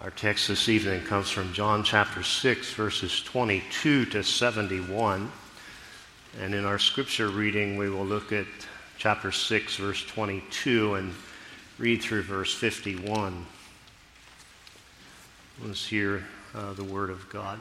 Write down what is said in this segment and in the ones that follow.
Our text this evening comes from John chapter 6, verses 22 to 71. And in our scripture reading, we will look at chapter 6, verse 22, and read through verse 51. Let's hear the word of God.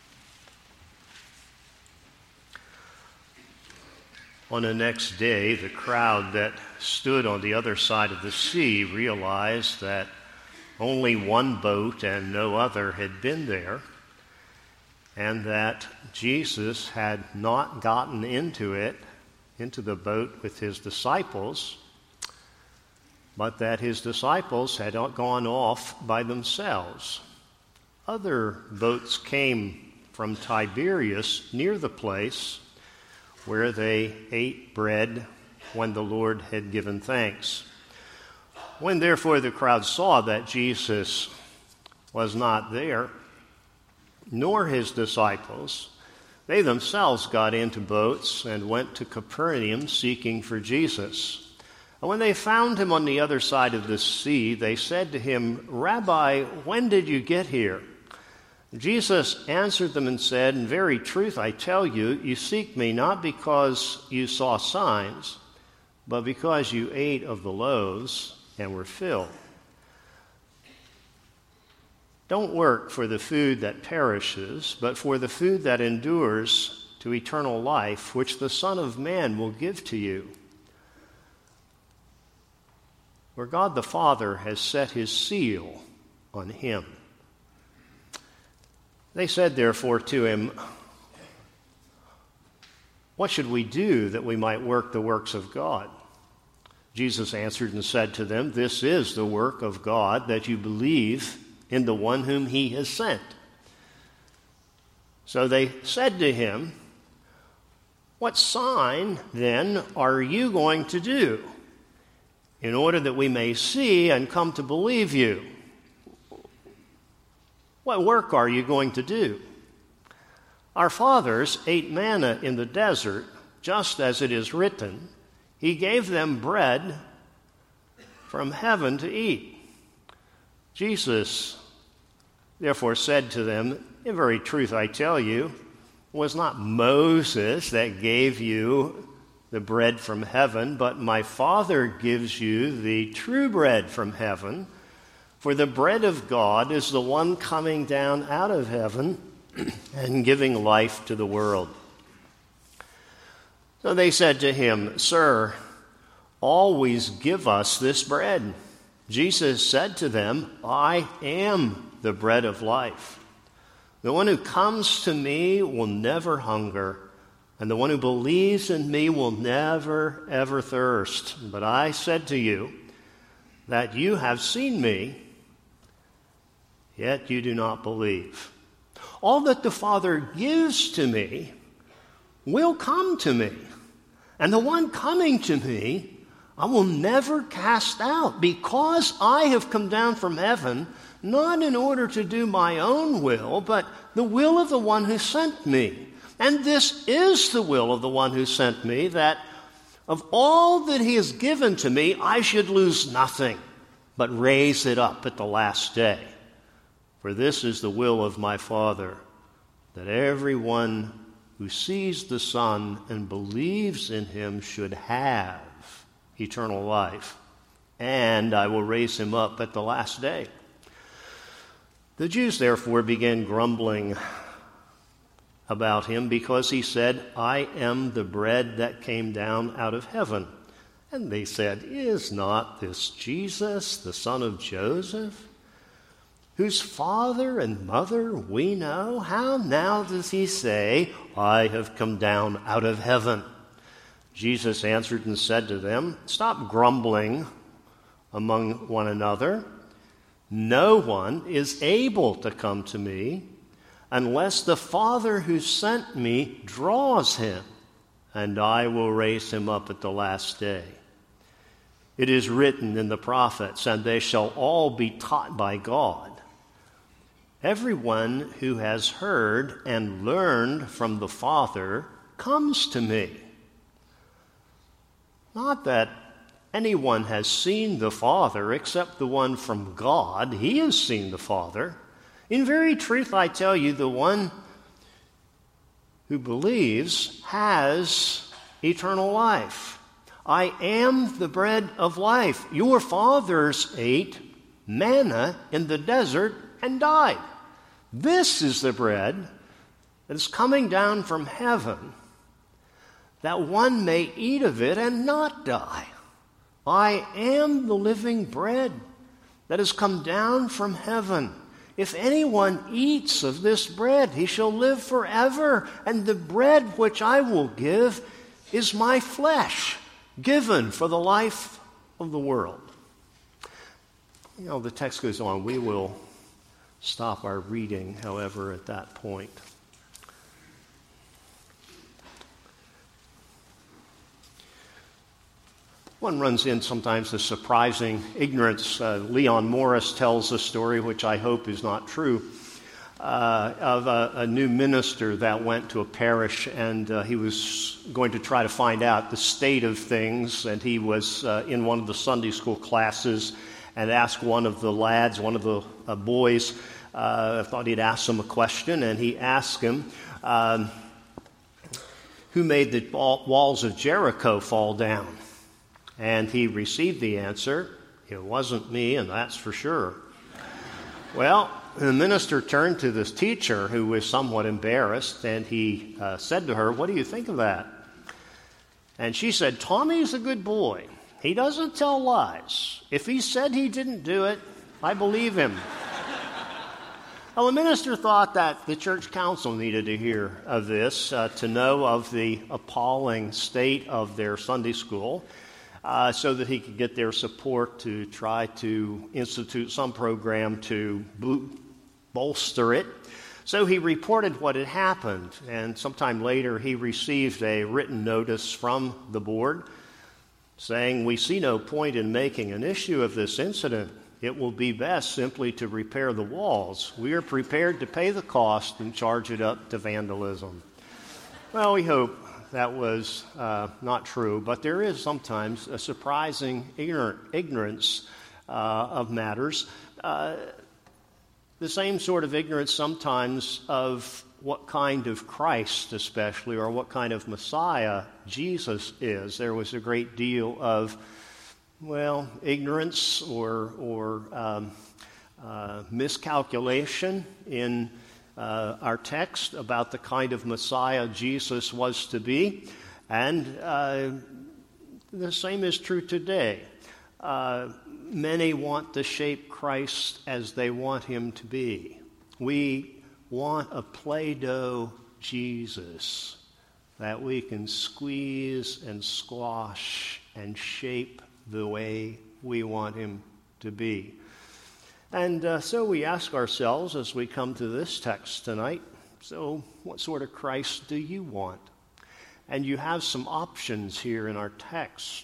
On the next day, the crowd that stood on the other side of the sea realized that only one boat and no other had been there, and that Jesus had not gotten into the boat with his disciples, but that his disciples had gone off by themselves. Other boats came from Tiberias near the place where they ate bread when the Lord had given thanks. When therefore the crowd saw that Jesus was not there, nor his disciples, they themselves got into boats and went to Capernaum seeking for Jesus. And when they found him on the other side of the sea, they said to him, "Rabbi, when did you get here?" Jesus answered them and said, "In very truth I tell you, you seek me not because you saw signs, but because you ate of the loaves and were filled. Don't work for the food that perishes, but for the food that endures to eternal life, which the Son of Man will give to you. For God the Father has set his seal on him." They said therefore to him, "What should we do that we might work the works of God?" Jesus answered and said to them, "This is the work of God, that you believe in the one whom he has sent." So they said to him, "What sign, then, are you going to do, in order that we may see and come to believe you? What work are you going to do? Our fathers ate manna in the desert, just as it is written, 'He gave them bread from heaven to eat.'" Jesus therefore said to them, "In very truth I tell you, it was not Moses that gave you the bread from heaven, but my Father gives you the true bread from heaven. For the bread of God is the one coming down out of heaven and giving life to the world." So they said to him, "Sir, always give us this bread." Jesus said to them, "I am the bread of life. The one who comes to me will never hunger, and the one who believes in me will never, ever thirst. But I said to you that you have seen me, yet you do not believe. All that the Father gives to me will come to me, and the one coming to me I will never cast out, because I have come down from heaven, not in order to do my own will, but the will of the one who sent me. And this is the will of the one who sent me, that of all that he has given to me, I should lose nothing, but raise it up at the last day. For this is the will of my Father, that everyone who sees the Son and believes in him should have eternal life, and I will raise him up at the last day." The Jews therefore began grumbling about him, because he said, "I am the bread that came down out of heaven." And they said, "Is not this Jesus, the son of Joseph, whose father and mother we know? How now does he say, 'I have come down out of heaven'?" Jesus answered and said to them, "Stop grumbling among one another. No one is able to come to me unless the Father who sent me draws him, and I will raise him up at the last day. It is written in the prophets, and they shall all be taught by God. Everyone who has heard and learned from the Father comes to me. Not that anyone has seen the Father except the one from God, he has seen the Father. In very truth, I tell you, the one who believes has eternal life. I am the bread of life. Your fathers ate manna in the desert and died. This is the bread that is coming down from heaven, that one may eat of it and not die. I am the living bread that has come down from heaven. If anyone eats of this bread, he shall live forever. And the bread which I will give is my flesh, given for the life of the world. The text goes on. We will stop our reading, however, at that point. One runs in sometimes the surprising ignorance. Leon Morris tells a story, which I hope is not true, of a new minister that went to a parish, and he was going to try to find out the state of things, and he was in one of the Sunday school classes and asked one of the lads, one of the boys, I thought he'd ask him a question, and he asked him, who made the walls of Jericho fall down? And he received the answer, it wasn't me, and that's for sure. Well, the minister turned to this teacher, who was somewhat embarrassed, and he said to her, what do you think of that? And she said, Tommy's a good boy. He doesn't tell lies. If he said he didn't do it, I believe him. Well, the minister thought that the church council needed to hear of this, to know of the appalling state of their Sunday school, so that he could get their support to try to institute some program to bolster it. So he reported what had happened, and sometime later he received a written notice from the board saying, we see no point in making an issue of this incident. It will be best simply to repair the walls. We are prepared to pay the cost and charge it up to vandalism. Well, we hope that was not true, but there is sometimes a surprising ignorance of matters. The same sort of ignorance sometimes of what kind of Christ especially, or what kind of Messiah Jesus is. There was a great deal of, ignorance or miscalculation in our text about the kind of Messiah Jesus was to be. And the same is true today. Many want to shape Christ as they want him to be. We want a Play-Doh Jesus that we can squeeze and squash and shape the way we want him to be. And so we ask ourselves as we come to this text tonight, so what sort of Christ do you want? And you have some options here in our text.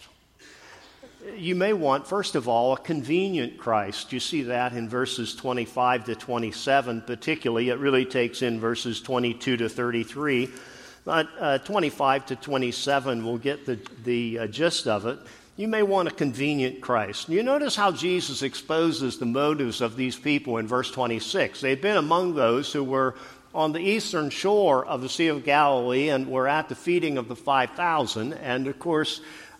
You may want, first of all, a convenient Christ. You see that in verses 25 to 27 particularly. It really takes in verses 22 to 33. But 25 to 27, we'll get the gist of it. You may want a convenient Christ. You notice how Jesus exposes the motives of these people in verse 26. They've been among those who were on the eastern shore of the Sea of Galilee and were at the feeding of the 5,000. And, of course,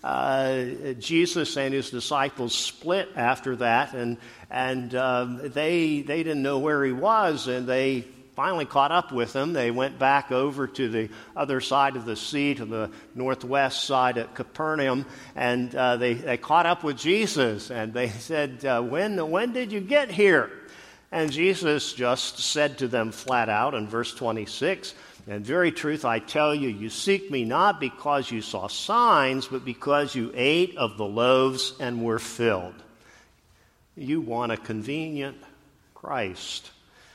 Jesus and his disciples split after that, and they didn't know where he was, and they finally caught up with him. They went back over to the other side of the sea, to the northwest side at Capernaum, and they caught up with Jesus, and they said, when did you get here? And Jesus just said to them flat out in verse 26, in very truth I tell you, you seek me not because you saw signs, but because you ate of the loaves and were filled. You want a convenient Christ.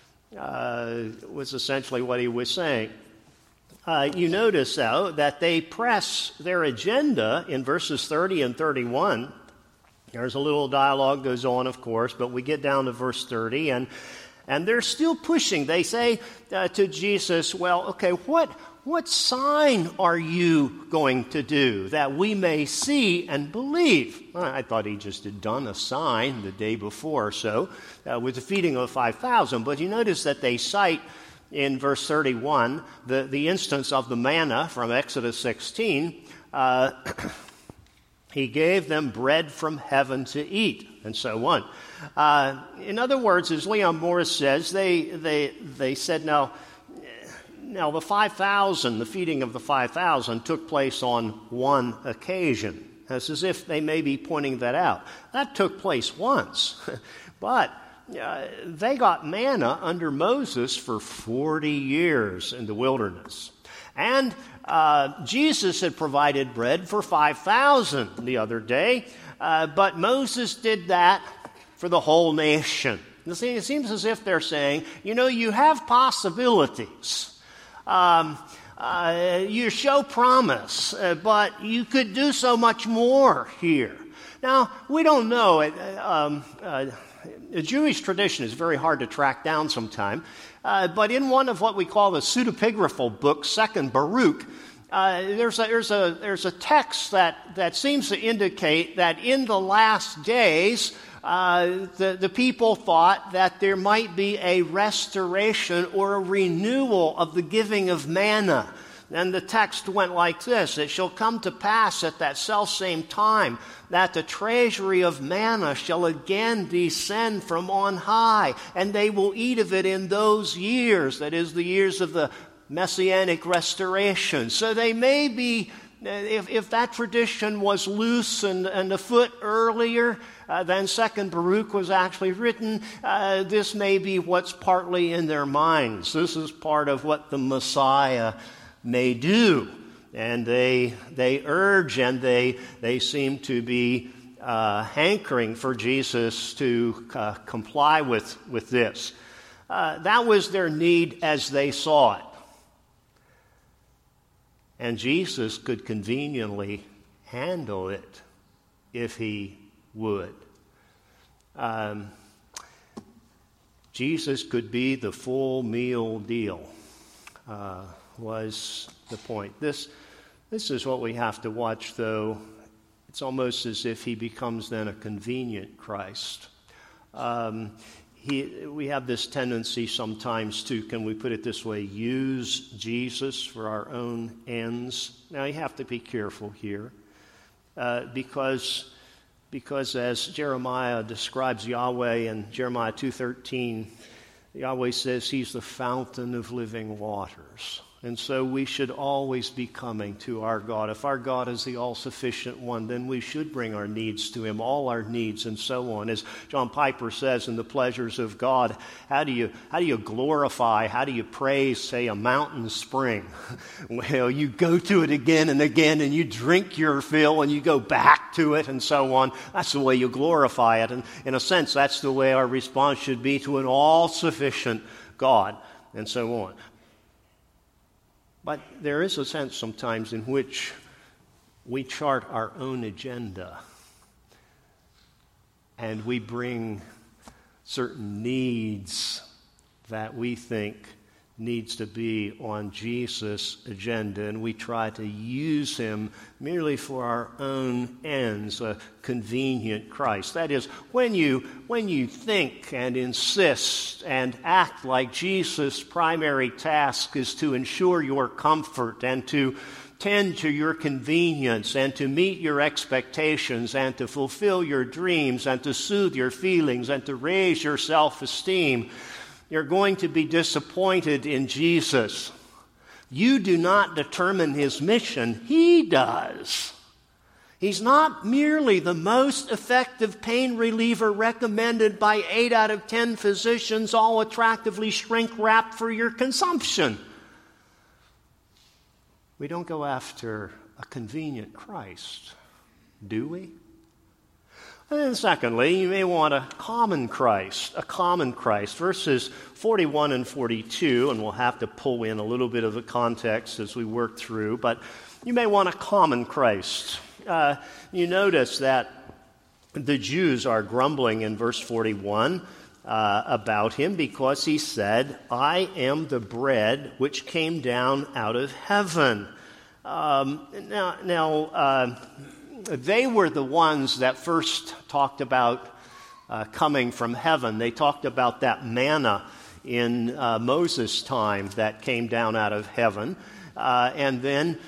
Was essentially what he was saying. You notice, though, that they press their agenda in verses 30 and 31. There's a little dialogue goes on, of course, but we get down to verse 30, and they're still pushing. They say to Jesus, well, okay, what what sign are you going to do that we may see and believe? I thought he just had done a sign the day before or so with the feeding of the 5,000. But you notice that they cite in verse 31 the instance of the manna from Exodus 16. He gave them bread from heaven to eat, and so on. In other words, as Leon Morris says, they said, now the 5,000, the feeding of the 5,000 took place on one occasion. It's as if they may be pointing that out. That took place once, but they got manna under Moses for 40 years in the wilderness. And Jesus had provided bread for 5,000 the other day, but Moses did that for the whole nation. You see, it seems as if they're saying, you have possibilities. You show promise, but you could do so much more here. Now, we don't know. The Jewish tradition is very hard to track down sometime, but in one of what we call the pseudepigraphal books, Second Baruch, there's a text that seems to indicate that in the last days, the people thought that there might be a restoration or a renewal of the giving of manna. And the text went like this: it shall come to pass at that selfsame time that the treasury of manna shall again descend from on high, and they will eat of it in those years, that is, the years of the Messianic restoration. So they may be, if that tradition was loose and afoot earlier than Second Baruch was actually written, this may be what's partly in their minds. This is part of what the Messiah may do. And they urge and they seem to be hankering for Jesus to comply with this. That was their need as they saw it. And Jesus could conveniently handle it if he would. Jesus could be the full meal deal, was the point. This is what we have to watch, though. It's almost as if he becomes then a convenient Christ. We have this tendency sometimes to, can we put it this way, use Jesus for our own ends. Now, you have to be careful here because as Jeremiah describes Yahweh in Jeremiah 2:13, Yahweh says he's the fountain of living waters. And so we should always be coming to our God. If our God is the all-sufficient one, then we should bring our needs to him, all our needs and so on. As John Piper says in The Pleasures of God, how do you glorify, how do you praise, say, a mountain spring? Well, you go to it again and again, and you drink your fill, and you go back to it, and so on. That's the way you glorify it. And in a sense, that's the way our response should be to an all-sufficient God, and so on. But there is a sense sometimes in which we chart our own agenda and we bring certain needs that we think needs to be on Jesus' agenda, and we try to use him merely for our own ends, a convenient Christ. That is, when you think and insist and act like Jesus' primary task is to ensure your comfort and to tend to your convenience and to meet your expectations and to fulfill your dreams and to soothe your feelings and to raise your self-esteem, you're going to be disappointed in Jesus. You do not determine his mission. He does. He's not merely the most effective pain reliever recommended by 8 out of 10 physicians, all attractively shrink-wrapped for your consumption. We don't go after a convenient Christ, do we? And then secondly, you may want a common Christ. Verses 41 and 42, and we'll have to pull in a little bit of the context as we work through, but you may want a common Christ. You notice that the Jews are grumbling in verse 41. about him because he said, I am the bread which came down out of heaven. They were the ones that first talked about coming from heaven. They talked about that manna in Moses' time that came down out of heaven. And then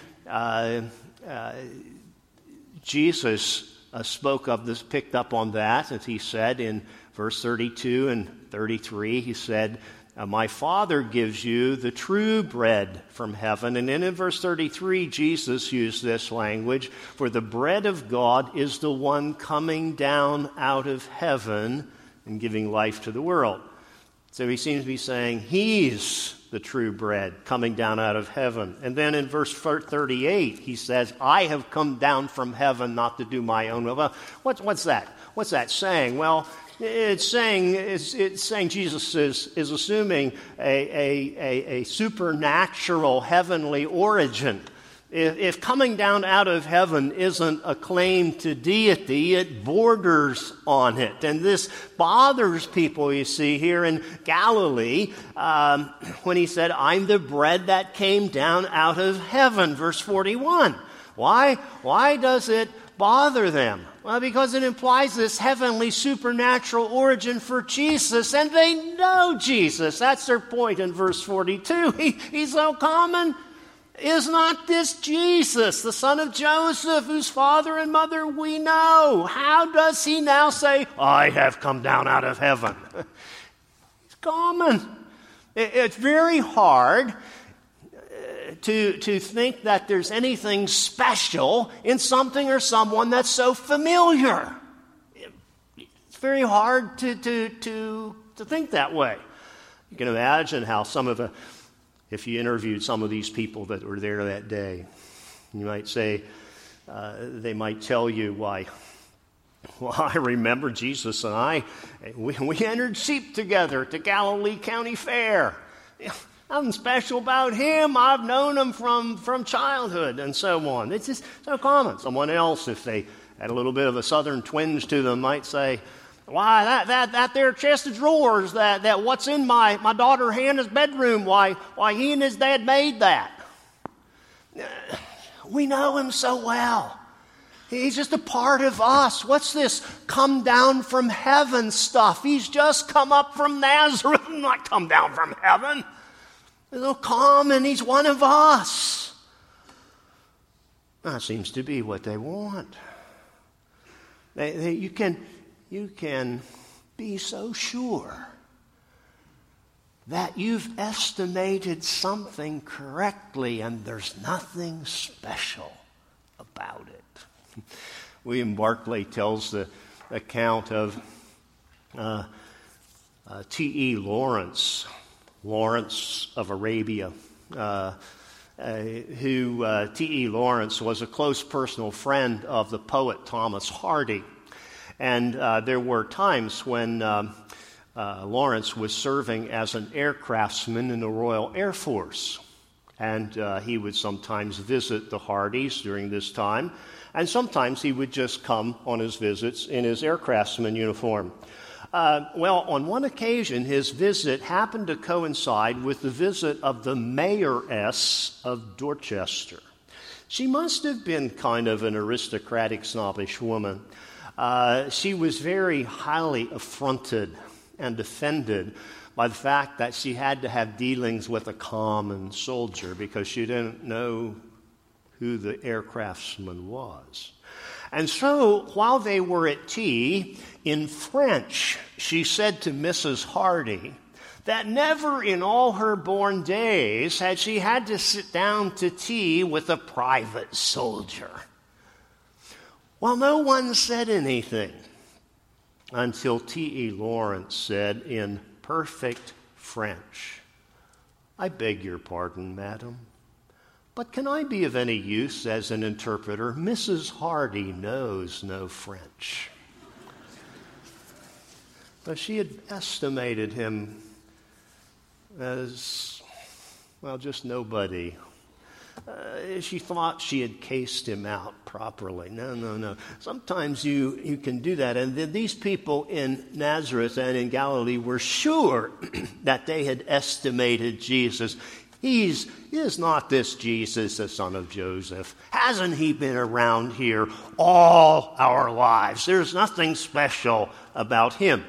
Jesus spoke of this, picked up on that, as he said in verse 32 and 33. He said, my Father gives you the true bread from heaven. And then in verse 33, Jesus used this language, for the bread of God is the one coming down out of heaven and giving life to the world. So he seems to be saying he's the true bread coming down out of heaven. And then in verse 38, he says, I have come down from heaven not to do my own will. Well, what's that? What's that saying? Well, it's saying Jesus is assuming a supernatural heavenly origin. If coming down out of heaven isn't a claim to deity, it borders on it. And this bothers people, you see, here in Galilee, when he said, I'm the bread that came down out of heaven, verse 41. Why? Why does it bother them? Well, because it implies this heavenly supernatural origin for Jesus, and they know Jesus. That's their point in verse 42. He's so common. Is not this Jesus, the son of Joseph, whose father and mother we know? How does he now say, I have come down out of heaven? It's common. It's very hard to think that there's anything special in something or someone that's so familiar. It's very hard to think that way. You can imagine how if you interviewed some of these people that were there that day, you might say, they might tell you why. Well, I remember Jesus and we entered sheep together at the Galilee County Fair. Nothing special about him. I've known him from childhood and so on. It's just so common. Someone else, if they had a little bit of a southern twinge to them, might say, why, that there chest of drawers, that what's in my daughter Hannah's bedroom, why he and his dad made that. We know him so well. He's just a part of us. What's this come down from heaven stuff? He's just come up from Nazareth, not come down from heaven. He's so common, he's one of us. That seems to be what they want. You can be so sure that you've estimated something correctly and there's nothing special about it. William Barclay tells the account of T.E. Lawrence of Arabia, who T.E. Lawrence was a close personal friend of the poet Thomas Hardy. And there were times when Lawrence was serving as an aircraftsman in the Royal Air Force. And he would sometimes visit the Hardys during this time. And sometimes he would just come on his visits in his aircraftsman uniform. Well, on one occasion, his visit happened to coincide with the visit of the mayoress of Dorchester. She must have been kind of an aristocratic, snobbish woman. She was very highly affronted and offended by the fact that she had to have dealings with a common soldier because she didn't know who the aircraftsman was. And so, while they were at tea, in French, she said to Mrs. Hardy that never in all her born days had she had to sit down to tea with a private soldier. Well, no one said anything until T.E. Lawrence said in perfect French, I beg your pardon, madam, but can I be of any use as an interpreter? Mrs. Hardy knows no French. But she had estimated him as, well, just nobody. she thought she had cased him out properly. No. Sometimes you can do that. And these people in Nazareth and in Galilee were sure that they had estimated Jesus. Is not this Jesus, the son of Joseph? Hasn't he been around here all our lives? There's nothing special about him.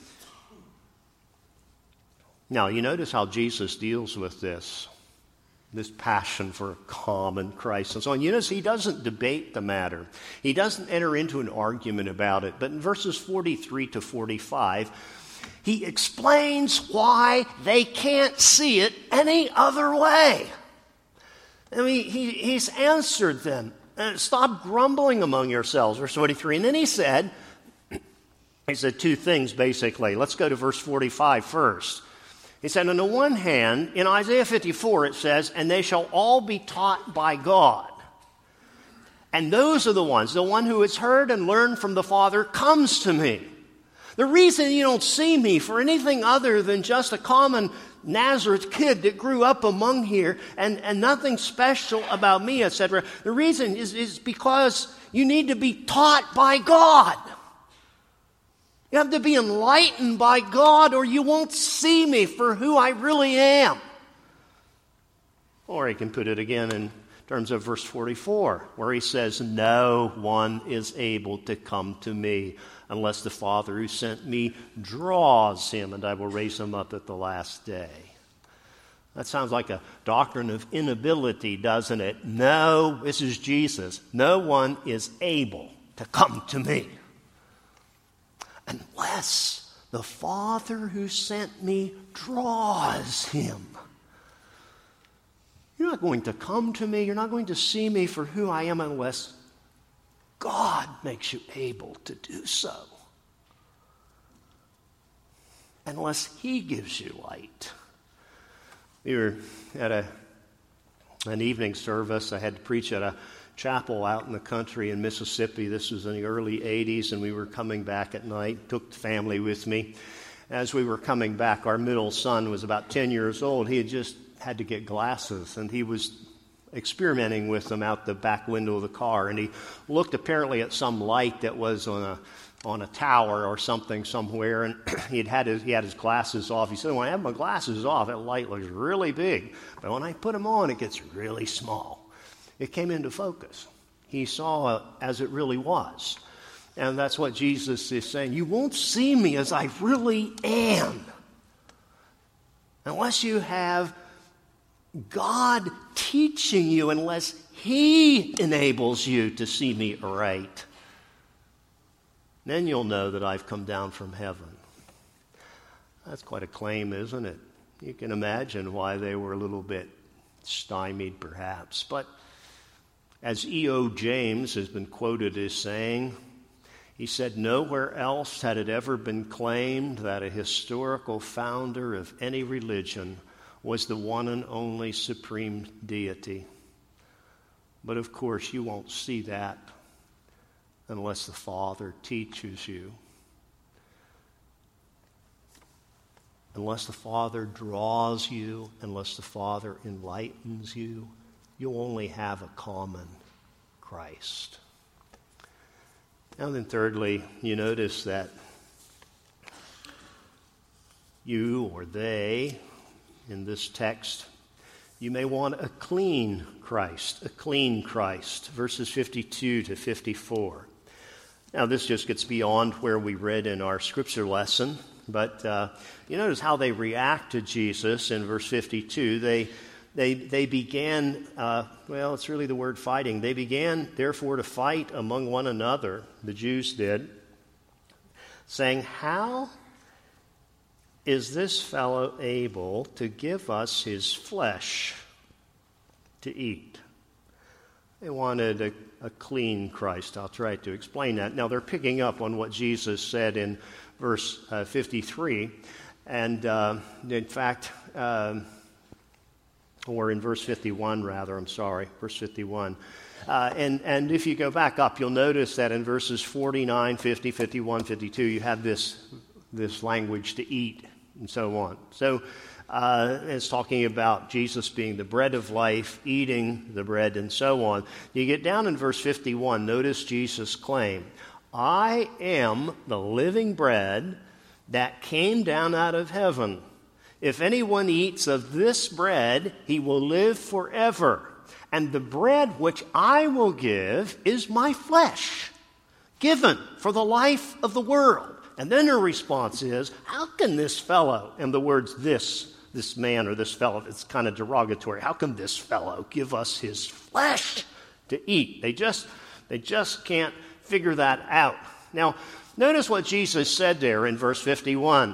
Now, you notice how Jesus deals with this passion for a common Christ and so on. You notice he doesn't debate the matter. He doesn't enter into an argument about it. But in verses 43 to 45, he explains why they can't see it any other way. I mean, he's answered them. Stop grumbling among yourselves, verse 43. And then he said two things, basically. Let's go to verse 45 first. He said, on the one hand, in Isaiah 54 it says, and they shall all be taught by God. And those are the one who has heard and learned from the Father comes to me. The reason you don't see me for anything other than just a common Nazareth kid that grew up among here and nothing special about me, etc. The reason is because you need to be taught by God. You have to be enlightened by God or you won't see me for who I really am. Or he can put it again in terms of verse 44, where he says, no one is able to come to me unless the Father who sent me draws him, and I will raise him up at the last day. That sounds like a doctrine of inability, doesn't it? No, this is Jesus. No one is able to come to me unless the Father who sent me draws him. You're not going to come to me, you're not going to see me for who I am unless God makes you able to do so. Unless he gives you light. We were at an evening service. I had to preach at a chapel out in the country in Mississippi. This was in the early 80s, and we were coming back at night. Took the family with me. As we were coming back, our middle son was about 10 years old. He had just had to get glasses, and he was experimenting with them out the back window of the car, and he looked apparently at some light that was on a tower or something somewhere, and he had his glasses off. He said, when I have my glasses off, that light looks really big, but when I put them on, it gets really small. It came into focus. He saw it as it really was. And that's what Jesus is saying. You won't see me as I really am unless you have God teaching you, unless he enables you to see me right. Then you'll know that I've come down from heaven. That's quite a claim, isn't it? You can imagine why they were a little bit stymied, perhaps. But as E.O. James has been quoted as saying, he said, nowhere else had it ever been claimed that a historical founder of any religion was the one and only supreme deity. But of course, you won't see that unless the Father teaches you. Unless the Father draws you, unless the Father enlightens you, you'll only have a common Christ. And then thirdly, you notice that you or they, in this text, you may want a clean Christ, verses 52 to 54. Now, this just gets beyond where we read in our scripture lesson, but you notice how they react to Jesus in verse 52. They began, it's really the word fighting. They began, therefore, to fight among one another, the Jews did, saying, how is this fellow able to give us his flesh to eat? They wanted a clean Christ. I'll try to explain that. Now, they're picking up on what Jesus said in verse 53. And in fact, or in verse 51, rather, verse 51. And if you go back up, you'll notice that in verses 49, 50, 51, 52, you have this language to eat and so on. So it's talking about Jesus being the bread of life, eating the bread, and so on. You get down in verse 51, notice Jesus' claim, I am the living bread that came down out of heaven. If anyone eats of this bread, he will live forever. And the bread which I will give is my flesh, given for the life of the world. And then her response is, how can this fellow, and the words this man or this fellow, it's kind of derogatory, how can this fellow give us his flesh to eat? They just can't figure that out. Now, notice what Jesus said there in verse 51.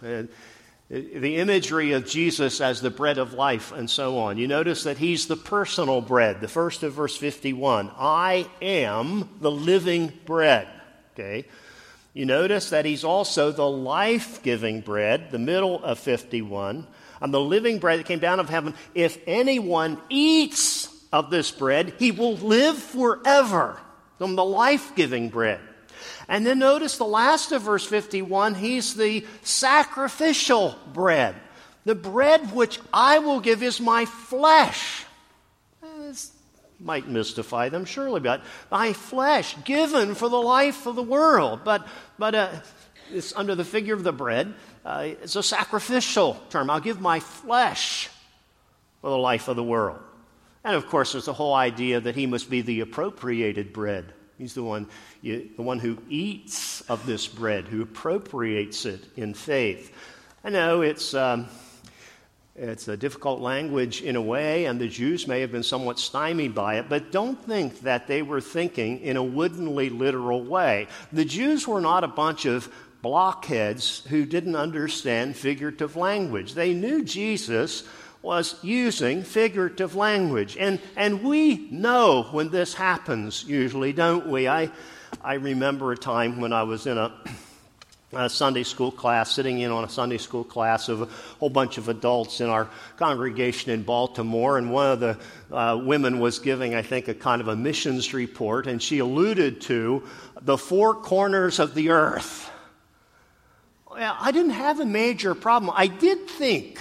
The imagery of Jesus as the bread of life and so on. You notice that he's the personal bread. The first of verse 51, I am the living bread. Okay. You notice that he's also the life-giving bread, the middle of 51. I'm the living bread that came down of heaven. If anyone eats of this bread, he will live forever. I'm the life-giving bread. And then notice the last of verse 51, he's the sacrificial bread. The bread which I will give is my flesh. This might mystify them, surely, but my flesh given for the life of the world. But it's under the figure of the bread. It's a sacrificial term. I'll give my flesh for the life of the world. And of course, there's the whole idea that he must be the appropriated bread. He's the one who eats of this bread, who appropriates it in faith. I know it's a difficult language in a way, and the Jews may have been somewhat stymied by it, but don't think that they were thinking in a woodenly literal way. The Jews were not a bunch of blockheads who didn't understand figurative language. They knew Jesus was using figurative language. And we know when this happens usually, don't we? I remember a time when I was in a Sunday school class, sitting in on a Sunday school class of a whole bunch of adults in our congregation in Baltimore, and one of the women was giving, I think, a kind of a missions report, and she alluded to the four corners of the earth. Well, I didn't have a major problem. I did think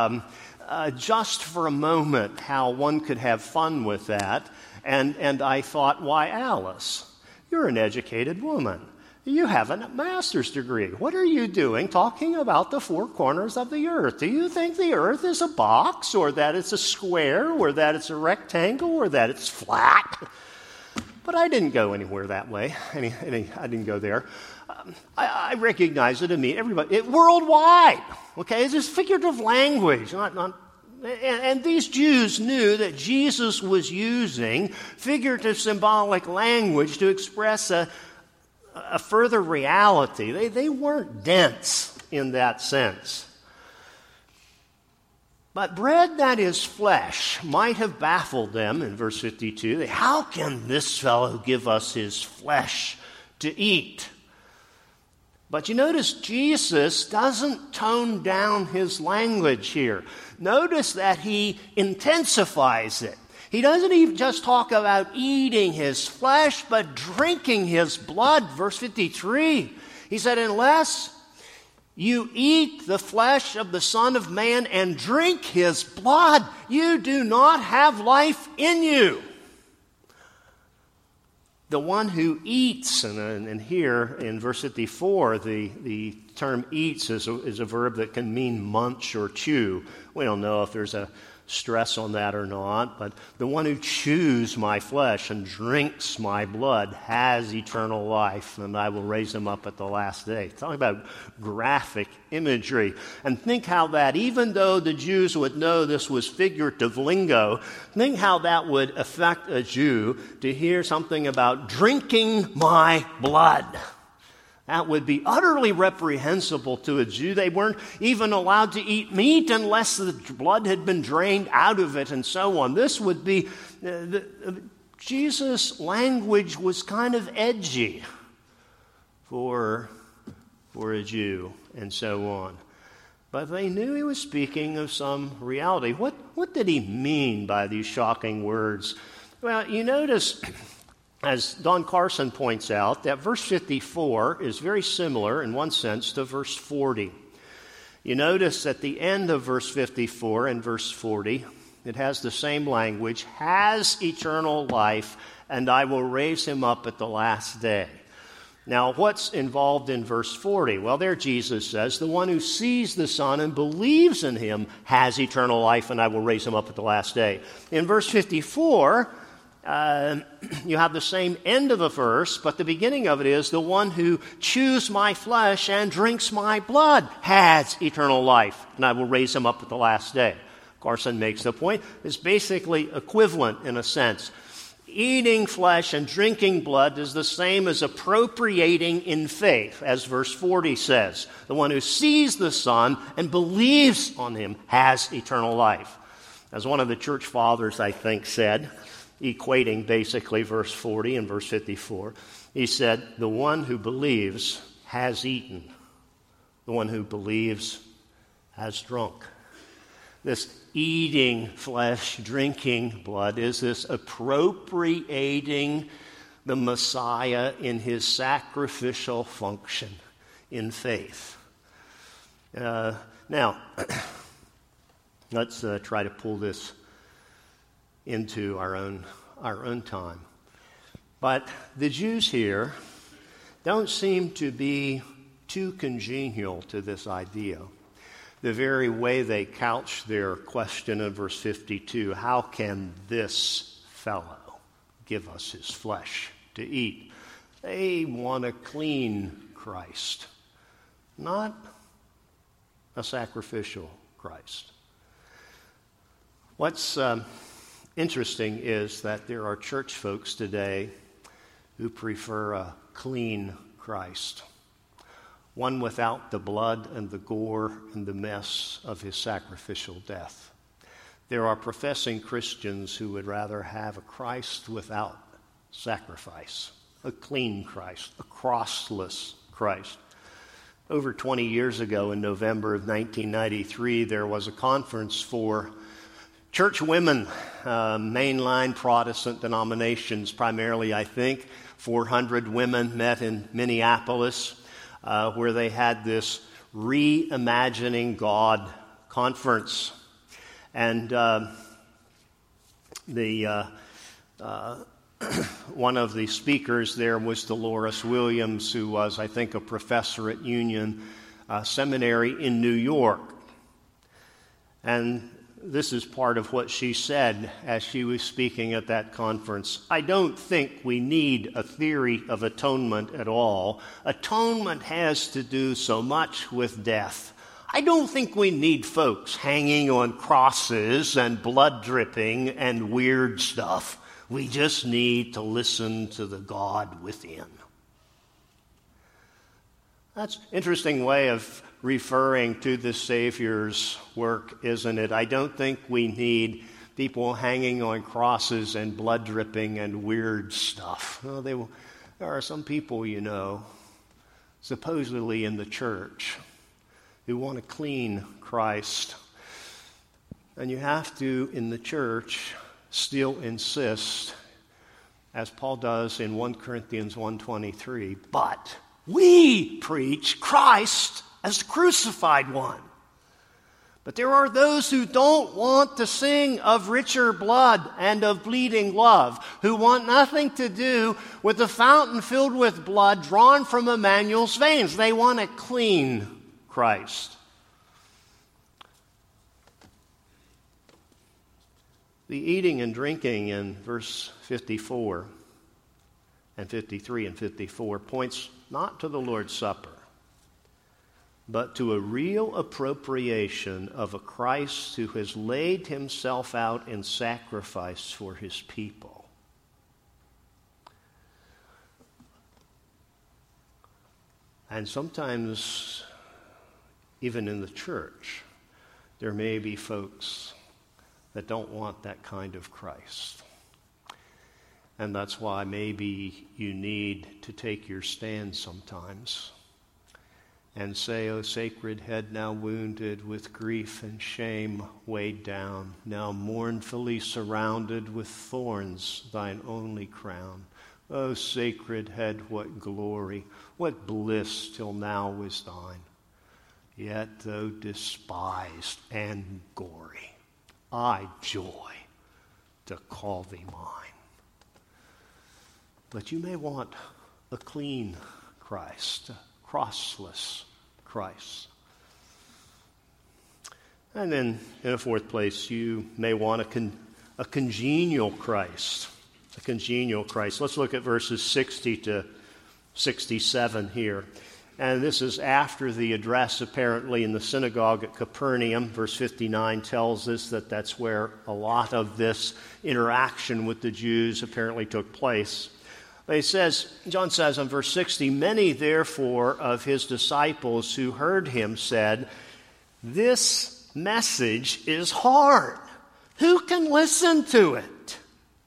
just for a moment how one could have fun with that. And I thought, why, Alice, you're an educated woman. You have a master's degree. What are you doing talking about the four corners of the earth? Do you think the earth is a box, or that it's a square, or that it's a rectangle, or that it's flat? But I didn't go anywhere that way. I didn't go there. I recognize it in me. Everybody, worldwide. Okay, it's just figurative language. And these Jews knew that Jesus was using figurative symbolic language to express a further reality. They weren't dense in that sense. But bread that is flesh might have baffled them in verse 52. How can this fellow give us his flesh to eat? But you notice Jesus doesn't tone down his language here. Notice that he intensifies it. He doesn't even just talk about eating his flesh, but drinking his blood. Verse 53, he said, unless you eat the flesh of the Son of Man and drink his blood, you do not have life in you. The one who eats, and here in verse 54, the term eats is a verb that can mean munch or chew. We don't know if there's a stress on that or not, but the one who chews my flesh and drinks my blood has eternal life, and I will raise him up at the last day. Talking about graphic imagery. And think how that, even though the Jews would know this was figurative lingo, think how that would affect a Jew to hear something about drinking my blood. That would be utterly reprehensible to a Jew. They weren't even allowed to eat meat unless the blood had been drained out of it and so on. This would be, Jesus' language was kind of edgy for a Jew and so on. But they knew he was speaking of some reality. What did he mean by these shocking words? Well, you notice, as Don Carson points out, that verse 54 is very similar in one sense to verse 40. You notice at the end of verse 54 and verse 40, it has the same language, has eternal life, and I will raise him up at the last day. Now, what's involved in verse 40? Well, there Jesus says, the one who sees the Son and believes in him has eternal life, and I will raise him up at the last day. In verse 54, you have the same end of the verse, but the beginning of it is, the one who chews my flesh and drinks my blood has eternal life, and I will raise him up at the last day. Carson makes the point, it's basically equivalent in a sense. Eating flesh and drinking blood is the same as appropriating in faith, as verse 40 says. The one who sees the Son and believes on him has eternal life. As one of the church fathers, I think, said, equating basically verse 40 and verse 54, he said, the one who believes has eaten. The one who believes has drunk. This eating flesh, drinking blood is this appropriating the Messiah in his sacrificial function in faith. Now, let's try to pull this into our own time. But the Jews here don't seem to be too congenial to this idea. The very way they couch their question in verse 52, how can this fellow give us his flesh to eat? They want a clean Christ, not a sacrificial Christ. What's interesting is that there are church folks today who prefer a clean Christ. One without the blood and the gore and the mess of his sacrificial death. There are professing Christians who would rather have a Christ without sacrifice, a clean Christ, a crossless Christ. Over 20 years ago, in November of 1993, there was a conference for church women, mainline Protestant denominations primarily, I think. 400 women met in Minneapolis. Where they had this Reimagining God conference. And one of the speakers there was Dolores Williams, who was, I think, a professor at Union Seminary in New York. And this is part of what she said as she was speaking at that conference. I don't think we need a theory of atonement at all. Atonement has to do so much with death. I don't think we need folks hanging on crosses and blood dripping and weird stuff. We just need to listen to the God within. That's an interesting way of referring to the Savior's work, isn't it? I don't think we need people hanging on crosses and blood dripping and weird stuff. Well, there are some people, supposedly in the church, who want to clean Christ. And you have to, in the church, still insist, as Paul does in 1 Corinthians 1:23, but we preach Christ as the crucified one. But there are those who don't want to sing of richer blood and of bleeding love, who want nothing to do with the fountain filled with blood drawn from Emmanuel's veins. They want a clean Christ. The eating and drinking in verse 54 and 53 and 54 points not to the Lord's Supper, but to a real appropriation of a Christ who has laid himself out in sacrifice for his people. And sometimes, even in the church, there may be folks that don't want that kind of Christ. And that's why maybe you need to take your stand sometimes and say, O sacred head, now wounded with grief and shame weighed down, now mournfully surrounded with thorns, thine only crown. O sacred head, what glory, what bliss till now was thine. yet though despised and gory, I joy to call thee mine. But you may want a clean Christ, a crossless Christ. And then, in a fourth place, you may want a congenial Christ. A congenial Christ. Let's look at verses 60 to 67 here. And this is after the address, apparently, in the synagogue at Capernaum. Verse 59 tells us that that's where a lot of this interaction with the Jews apparently took place. But John says on verse 60, many therefore of his disciples who heard him said, this message is hard. Who can listen to it?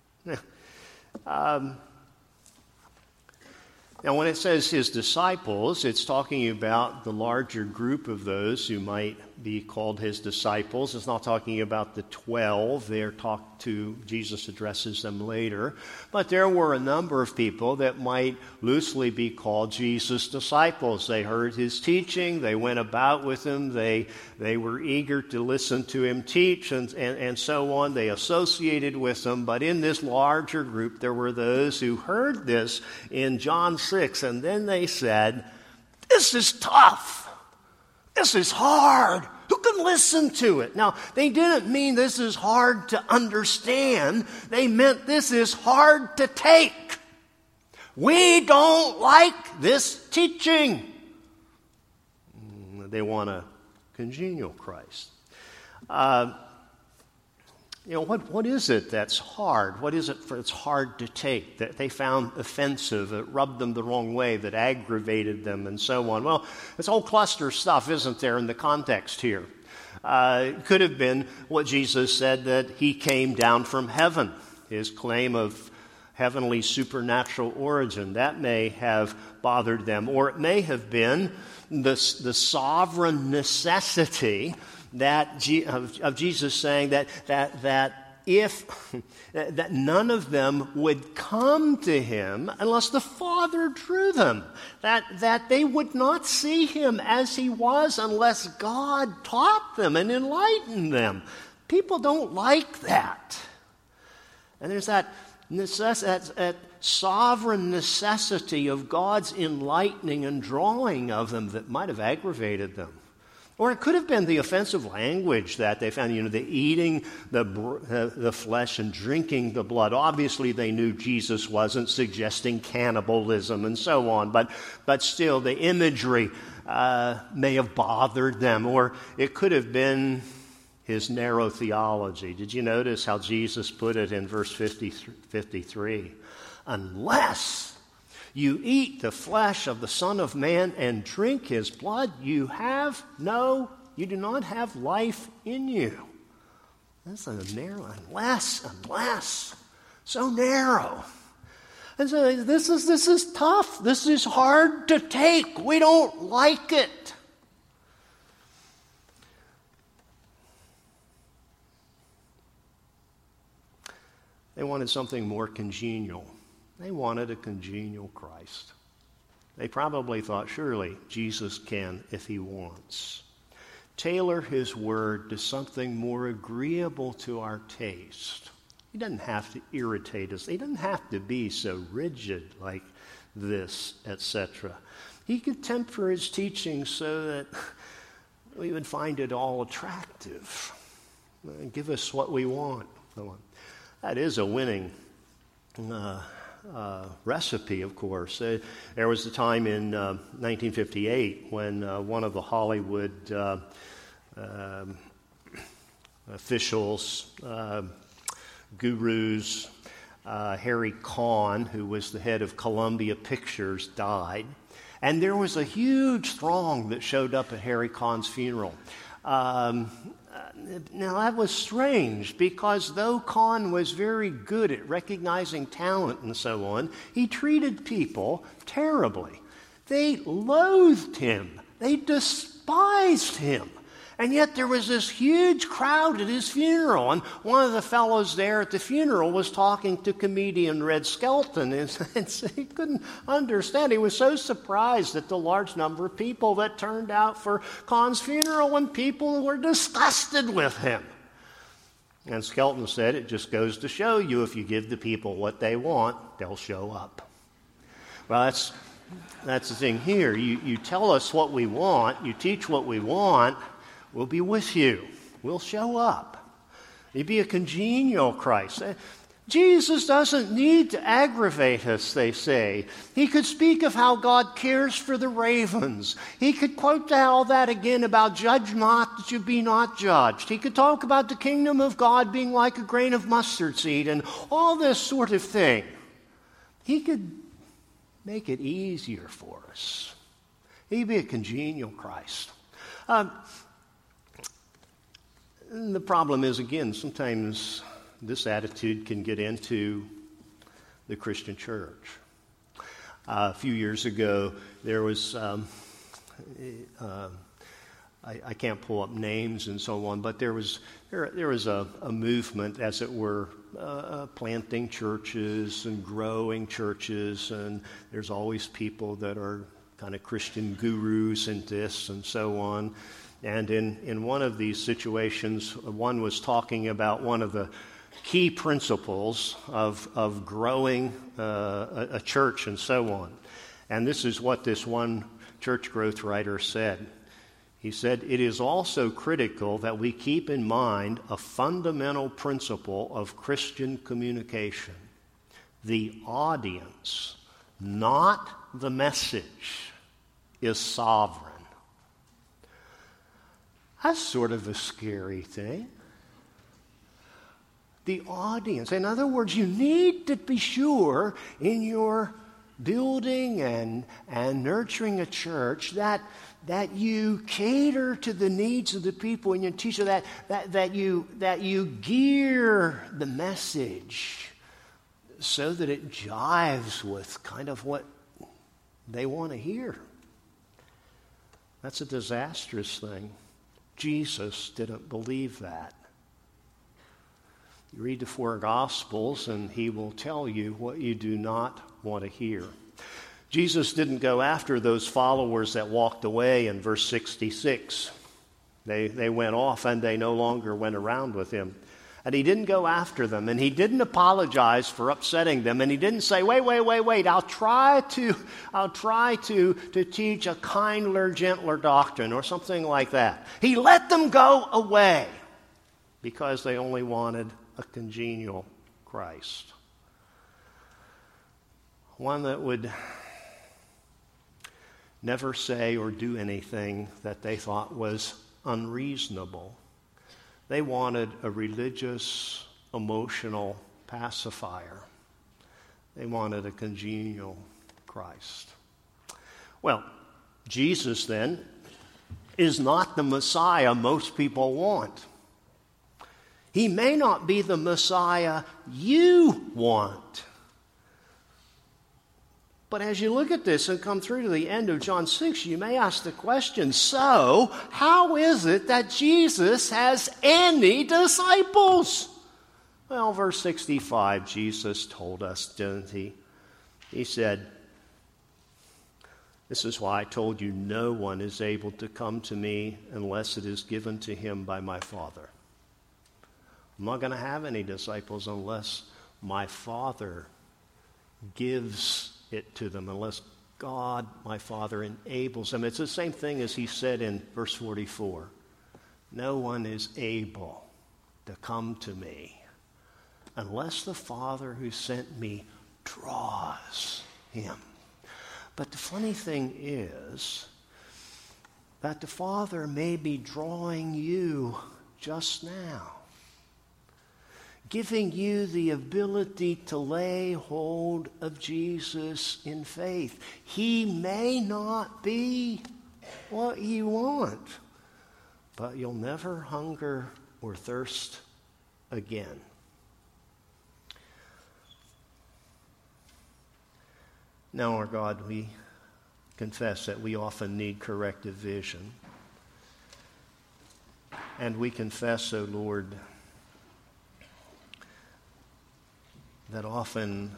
Now, when it says his disciples, it's talking about the larger group of those who might be called his disciples. It's not talking about the 12. Jesus addresses them later. But there were a number of people that might loosely be called Jesus' disciples. They heard his teaching. They went about with him. They were eager to listen to him teach and so on. They associated with him. But in this larger group, there were those who heard this in John 6, and then they said, this is tough. This is hard. Who can listen to it? Now, they didn't mean this is hard to understand. They meant this is hard to take. We don't like this teaching. They want a congenial Christ. What is it that's hard? What is it that's hard to take, that they found offensive, that rubbed them the wrong way, that aggravated them, and so on? Well, it's a whole cluster of stuff, isn't there, in the context here? It could have been what Jesus said, that he came down from heaven, his claim of heavenly supernatural origin. That may have bothered them. Or it may have been the sovereign necessity of Jesus saying that none of them would come to him unless the Father drew them, that they would not see him as he was unless God taught them and enlightened them. People don't like that. And there's that sovereign necessity of God's enlightening and drawing of them that might have aggravated them. Or it could have been the offensive language that they found, the eating the flesh and drinking the blood. Obviously, they knew Jesus wasn't suggesting cannibalism and so on, but still, the imagery may have bothered them. Or it could have been his narrow theology. Did you notice how Jesus put it in verse 53? Unless you eat the flesh of the Son of Man and drink his blood, you do not have life in you. That's a narrow, unless, so narrow. And so this is tough. This is hard to take. We don't like it. They wanted something more congenial. They wanted a congenial Christ. They probably thought, surely Jesus can, if he wants, tailor his word to something more agreeable to our taste. He doesn't have to irritate us. He doesn't have to be so rigid like this, etc. He could temper his teaching so that we would find it all attractive and give us what we want. That is a winning recipe, of course. There was a time in 1958 when one of the Hollywood officials, gurus, Harry Conn, who was the head of Columbia Pictures, died. And there was a huge throng that showed up at Harry Conn's funeral. Now, that was strange because though Conn was very good at recognizing talent and so on, he treated people terribly. They loathed him. They despised him. And yet there was this huge crowd at his funeral. And one of the fellows there at the funeral was talking to comedian Red Skelton. And he couldn't understand. He was so surprised at the large number of people that turned out for Kahn's funeral, and people were disgusted with him. And Skelton said, it just goes to show you, if you give the people what they want, they'll show up. Well, that's the thing here. You tell us what we want, you teach what we want, we'll be with you. We'll show up. You be a congenial Christ. Jesus doesn't need to aggravate us, they say. He could speak of how God cares for the ravens. He could quote all that again about judge not that you be not judged. He could talk about the kingdom of God being like a grain of mustard seed and all this sort of thing. He could make it easier for us. He'd be a congenial Christ. And the problem is, again, sometimes this attitude can get into the Christian church. A few years ago, there was, I can't pull up names and so on, but there was a movement, as it were, planting churches and growing churches, and there's always people that are kind of Christian gurus and this and so on. And in one of these situations, one was talking about one of the key principles of growing a church and so on. And this is what this one church growth writer said. He said, it is also critical that we keep in mind a fundamental principle of Christian communication. The audience, not the message, is sovereign. That's sort of a scary thing. The audience. In other words, you need to be sure in your building and nurturing a church that you cater to the needs of the people and you teach that you gear the message so that it jives with kind of what they want to hear. That's a disastrous thing. Jesus didn't believe that. You read the four Gospels and he will tell you what you do not want to hear. Jesus didn't go after those followers that walked away in verse 66. They went off and they no longer went around with him. And he didn't go after them, and he didn't apologize for upsetting them, and he didn't say, wait, I'll try to teach a kinder, gentler doctrine or something like that. He let them go away because they only wanted a congenial Christ. One that would never say or do anything that they thought was unreasonable. They wanted a religious, emotional pacifier. They wanted a congenial Christ. Well, Jesus then is not the Messiah most people want. He may not be the Messiah you want. But as you look at this and come through to the end of John 6, you may ask the question, so how is it that Jesus has any disciples? Well, verse 65, Jesus told us, didn't he? He said, this is why I told you no one is able to come to me unless it is given to him by my Father. I'm not going to have any disciples unless my Father gives it to them, unless God, my Father, enables them. It's the same thing as he said in verse 44. No one is able to come to me unless the Father who sent me draws him. But the funny thing is that the Father may be drawing you just now, giving you the ability to lay hold of Jesus in faith. He may not be what you want, but you'll never hunger or thirst again. Now, our God, we confess that we often need corrective vision. And we confess, O Lord, that often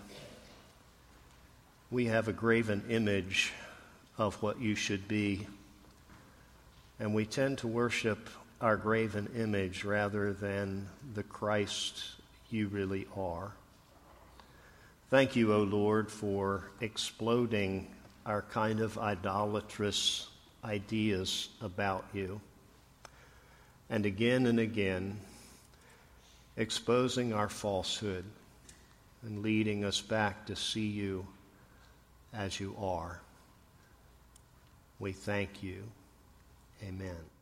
we have a graven image of what you should be, and we tend to worship our graven image rather than the Christ you really are. Thank you, O Lord, for exploding our kind of idolatrous ideas about you, and again, exposing our falsehood and leading us back to see you as you are. We thank you. Amen.